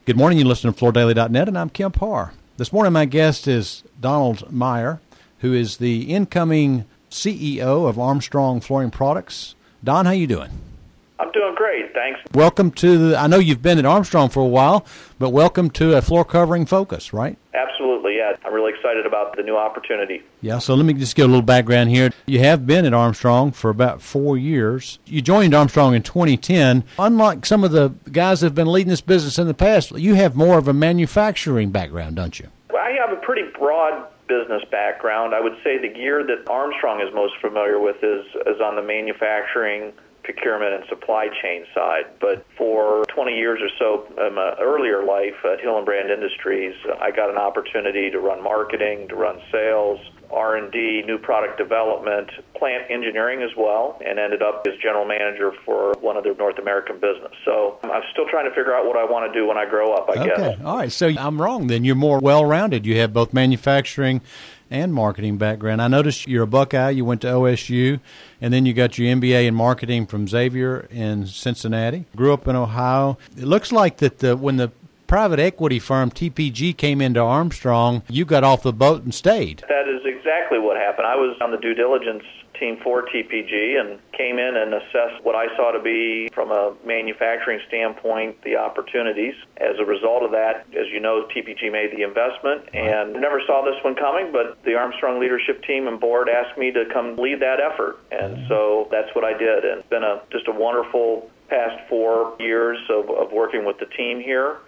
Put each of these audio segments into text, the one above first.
Good morning. You listen to FloorDaily.net, and I'm Kim Parr. This morning, my guest is Donald Meyer, who is the incoming CEO of Armstrong Flooring Products. Don, how you doing? I'm doing great, thanks. Welcome to I know you've been at Armstrong for a while, but welcome to a floor covering focus, right? Absolutely, yeah. I'm really excited about the new opportunity. Yeah, so let me just give a little background here. You have been at Armstrong for about 4 years. You joined Armstrong in 2010. Unlike some of the guys that have been leading this business in the past, you have more of a manufacturing background, don't you? Well, I have a pretty broad business background. I would say the gear that Armstrong is most familiar with is on the manufacturing, procurement, and supply chain side. But for 20 years or so in my earlier life at Hillenbrand Industries, I got an opportunity to run marketing, to run sales, R&D, new product development, plant engineering as well, and ended up as general manager for one of their North American business. So I'm still trying to figure out what I want to do when I grow up, I guess. Okay, all right. So I'm wrong then. You're more well-rounded. You have both manufacturing and marketing background. I noticed you're a Buckeye. You went to OSU, and then you got your MBA in marketing from Xavier in Cincinnati. Grew up in Ohio. It looks like that when the private equity firm TPG came into Armstrong, you got off the boat and stayed. That is exactly what happened. I was on the due diligence team for TPG and came in and assessed what I saw to be, from a manufacturing standpoint, the opportunities. As a result of that, as you know, TPG made the investment and never saw this one coming, but the Armstrong leadership team and board asked me to come lead that effort. And so that's what I did. And it's been just a wonderful past 4 years of working with the team here.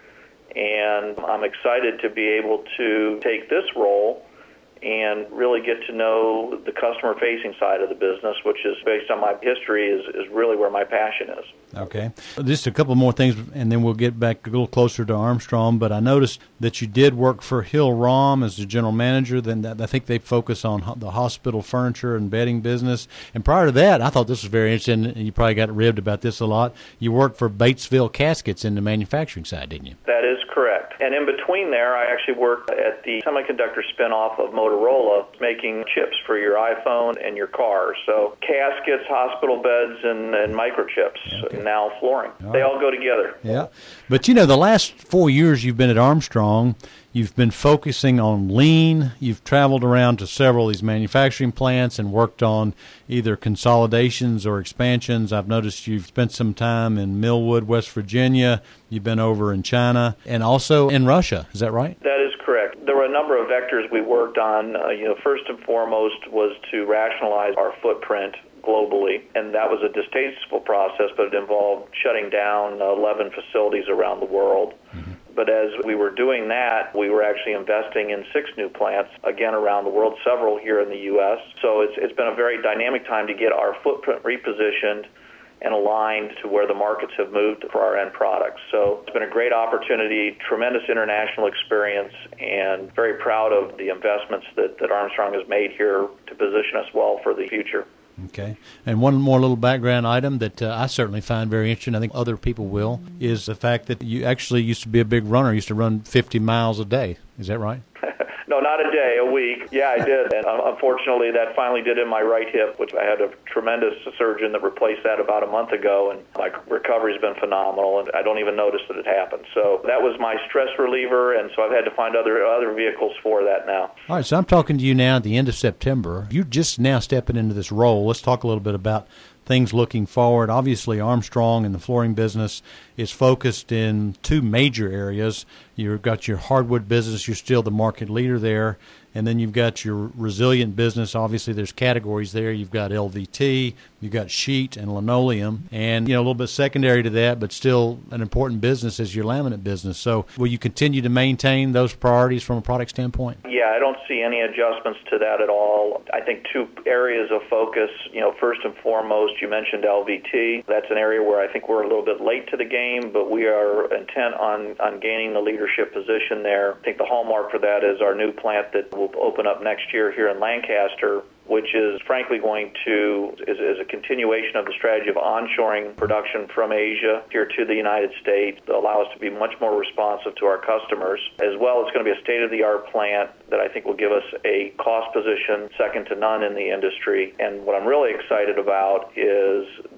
And I'm excited to be able to take this role and really get to know the customer-facing side of the business, which is, based on my history, is really where my passion is. Okay. Just a couple more things, and then we'll get back a little closer to Armstrong. But I noticed that you did work for Hill-Rom as the general manager. Then I think they focus on the hospital furniture and bedding business. And prior to that, I thought this was very interesting, and you probably got ribbed about this a lot. You worked for Batesville Caskets in the manufacturing side, didn't you? That is correct. And in between there, I actually worked at the semiconductor spinoff of Motorola, making chips for your iPhone and your car. So caskets, hospital beds, and microchips, and now flooring. They all go together. Yeah. But, you know, the last 4 years you've been at Armstrong, you've been focusing on lean. You've traveled around to several of these manufacturing plants and worked on either consolidations or expansions. I've noticed you've spent some time in Millwood, West Virginia. You've been over in China and also in Russia. Is that right? That is correct. There were a number of vectors we worked on. First and foremost was to rationalize our footprint globally, and that was a distasteful process, but it involved shutting down 11 facilities around the world. Mm-hmm. But as we were doing that, we were actually investing in 6 new plants, again, around the world, several here in the U.S. So it's been a very dynamic time to get our footprint repositioned and aligned to where the markets have moved for our end products. So it's been a great opportunity, tremendous international experience, and very proud of the investments that Armstrong has made here to position us well for the future. Okay. And one more little background item that I certainly find very interesting, I think other people will, is the fact that you actually used to be a big runner, used to run 50 miles a day. Is that right? No, not a day, a week. Yeah, I did. And unfortunately, that finally did in my right hip, which I had a tremendous surgeon that replaced that about a month ago, and my recovery's been phenomenal, and I don't even notice that it happened. So that was my stress reliever, and so I've had to find other vehicles for that now. All right, so I'm talking to you now at the end of September. You're just now stepping into this role. Let's talk a little bit about things looking forward. Obviously, Armstrong and the flooring business is focused in 2 major areas. You've got your hardwood business. You're still the market leader there. And then you've got your resilient business. Obviously, there's categories there. You've got LVT, you've got sheet and linoleum, and a little bit secondary to that, but still an important business is your laminate business. So will you continue to maintain those priorities from a product standpoint? Yeah, I don't see any adjustments to that at all. I think 2 areas of focus. First and foremost, you mentioned LVT. That's an area where I think we're a little bit late to the game, but we are intent on gaining the leadership position there. I think the hallmark for that is our new plant that will open up next year here in Lancaster, which is frankly going to is a continuation of the strategy of onshoring production from Asia here to the United States to allow us to be much more responsive to our customers. As well, it's going to be a state-of-the-art plant that I think will give us a cost position second to none in the industry. And what I'm really excited about is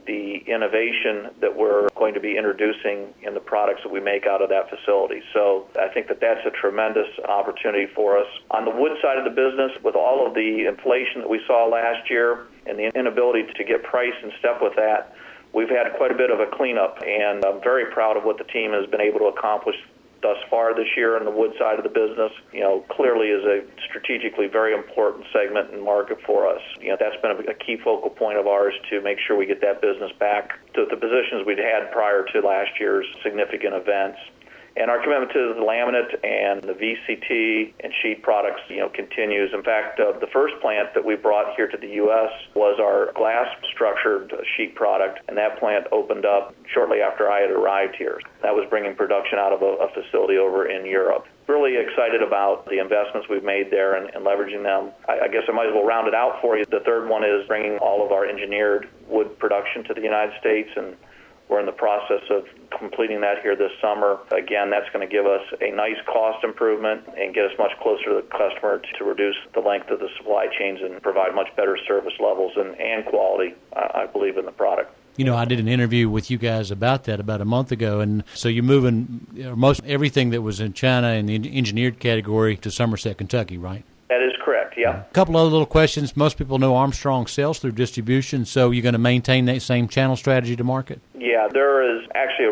the innovation that we're going to be introducing in the products that we make out of that facility. So I think that that's a tremendous opportunity for us. On the wood side of the business, with all of the inflation that we saw last year and the inability to get price in step with that, we've had quite a bit of a cleanup, and I'm very proud of what the team has been able to accomplish thus far this year on the wood side of the business. Clearly is a strategically very important segment and market for us. That's been a key focal point of ours to make sure we get that business back to the positions we'd had prior to last year's significant events. And our commitment to the laminate and the VCT and sheet products, continues. In fact, the first plant that we brought here to the U.S. was our glass-structured sheet product, and that plant opened up shortly after I had arrived here. That was bringing production out of a facility over in Europe. Really excited about the investments we've made there and leveraging them. I guess I might as well round it out for you. The third one is bringing all of our engineered wood production to the United States, and we're in the process of completing that here this summer. Again, that's going to give us a nice cost improvement and get us much closer to the customer to reduce the length of the supply chains and provide much better service levels and quality, I believe, in the product. I did an interview with you guys about that about a month ago, and so you're moving most everything that was in China in the engineered category to Somerset, Kentucky, right? That is correct, yeah. A couple other little questions. Most people know Armstrong sells through distribution, so you're going to maintain that same channel strategy to market? Yeah, there is actually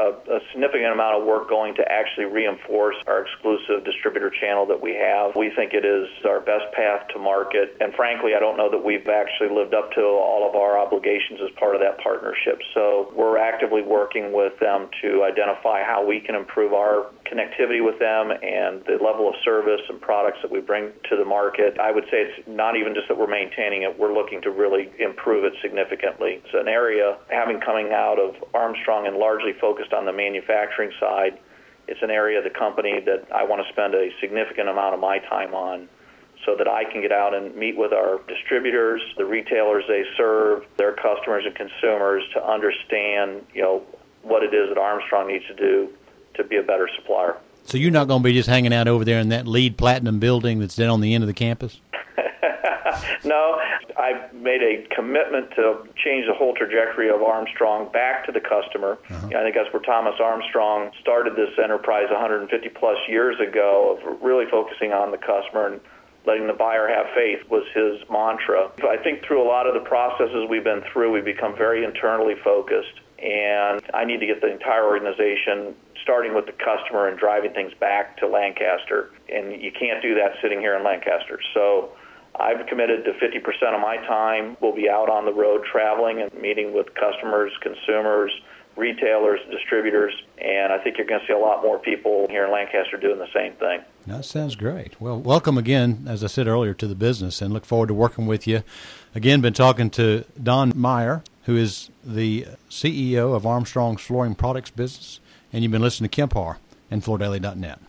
a significant amount of work going to actually reinforce our exclusive distributor channel that we have. We think it is our best path to market, and frankly, I don't know that we've actually lived up to all of our obligations as part of that partnership. So we're actively working with them to identify how we can improve our connectivity with them and the level of service and products that we bring to the market. I would say it's not even just that we're maintaining it, we're looking to really improve it significantly. It's an area, having coming out of Armstrong and largely focused on the manufacturing side, it's an area of the company that I want to spend a significant amount of my time on so that I can get out and meet with our distributors, the retailers they serve, their customers and consumers to understand, what it is that Armstrong needs to do to be a better supplier. So you're not going to be just hanging out over there in that LEED Platinum building that's down on the end of the campus? No, I've made a commitment to change the whole trajectory of Armstrong back to the customer. Uh-huh. I think that's where Thomas Armstrong started this enterprise 150-plus years ago of really focusing on the customer and letting the buyer have faith was his mantra. I think through a lot of the processes we've been through, we've become very internally focused, and I need to get the entire organization starting with the customer and driving things back to Lancaster. And you can't do that sitting here in Lancaster. So I've committed to 50% of my time will be out on the road traveling and meeting with customers, consumers, retailers, distributors, and I think you're going to see a lot more people here in Lancaster doing the same thing. That sounds great. Well, welcome again, as I said earlier, to the business, and look forward to working with you. Again, been talking to Don Meyer, who is the CEO of Armstrong's Flooring Products business, and you've been listening to Kemp Harr and FloorDaily.net.